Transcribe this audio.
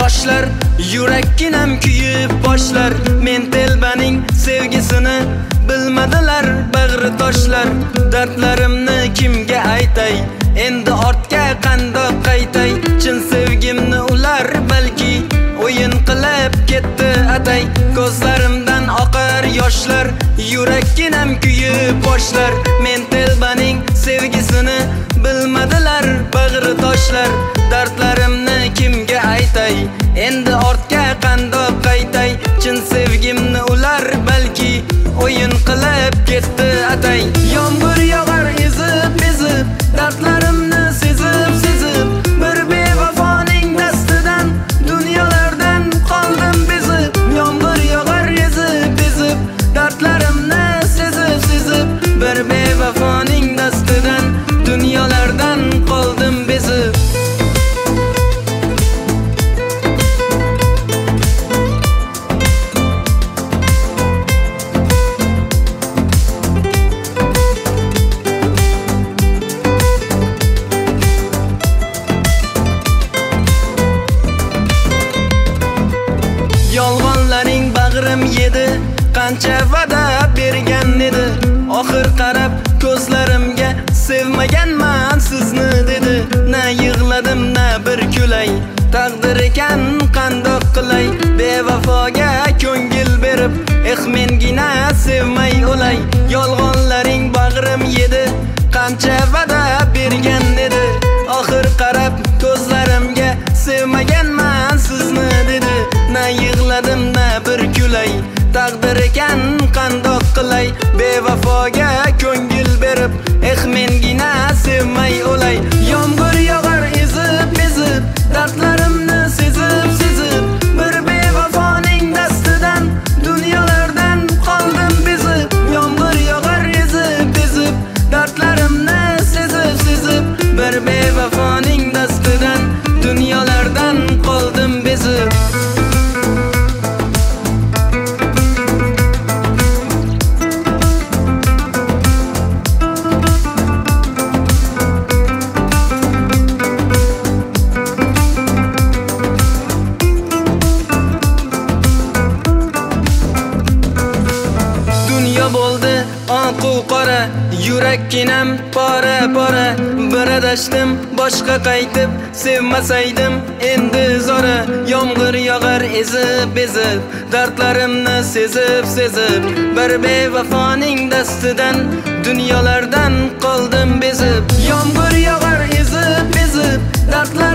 yoshlar, yurakkinam kuyib boshlar. Men telbaning sevgisini bilmadilar bag'ri toshlar. Dardlarimni kimga aytay, endi ortga qandoq qaytay? Chin sevgimni ular balki o'yin qilib ketdi atay. Ko'zlarimdan oqar yoshlar, yurakkinam kuyib boshlar. Men telbaning sevgisini bilmadilar bag'ri toshlar. Dardlarimni kimga aytay, endi ortga qandoq qaytay? Chin sevgimni ular balki o'yin qilib ketdi atay. Yomg'ir yog'ar ezib dardlarimni sezib bir bevafoning dastidan dunyolardan qoldim bezib. Yomg'ir yog'ar ezib dardlarimni sezib bir bevafoning dastidan dunyolardan qoldim bezib. Yolg'onlaring bag'rim yedi, qancha va'da bergan edi. Oxir qarab ko'zlarimga sevmaganman sizni dedi. Na yig'ladim na bir kulay, taqdir ekan qandoq qilay? Bevafoga ko'ngil berib, mengina sevmay o'lay. Yolg'onlaring bag'rim yedi, qancha va'da bergan edi. Oxir qarab ko'zlarimga sevmaganman sizni dedi. Na yig'ladim na bir kulay, taqdir ekan qandoq qilay? Bevafoga ko'ngil berib, mengina sevmay o'lay. Yomg'ir yog'ar ezib dardlarimni sezib bir bevafoning dastidan dunyolardan qoldim bezib. Yomg'ir yog'ar ezib dardlarimni sezib bir bevafoning dastidan dunyolardan qoldim bezib. Bo'ldi oqu qora, yurakkinam pora. Bir adashdim boshqa qaytib sevmasaydim endi zora. Yomg'ir yog'ar ezib dardlarimni sezib bir bevafoning dastidan dunyolardan qoldim bezib. Yomg'ir yog'ar ezib dardlarimni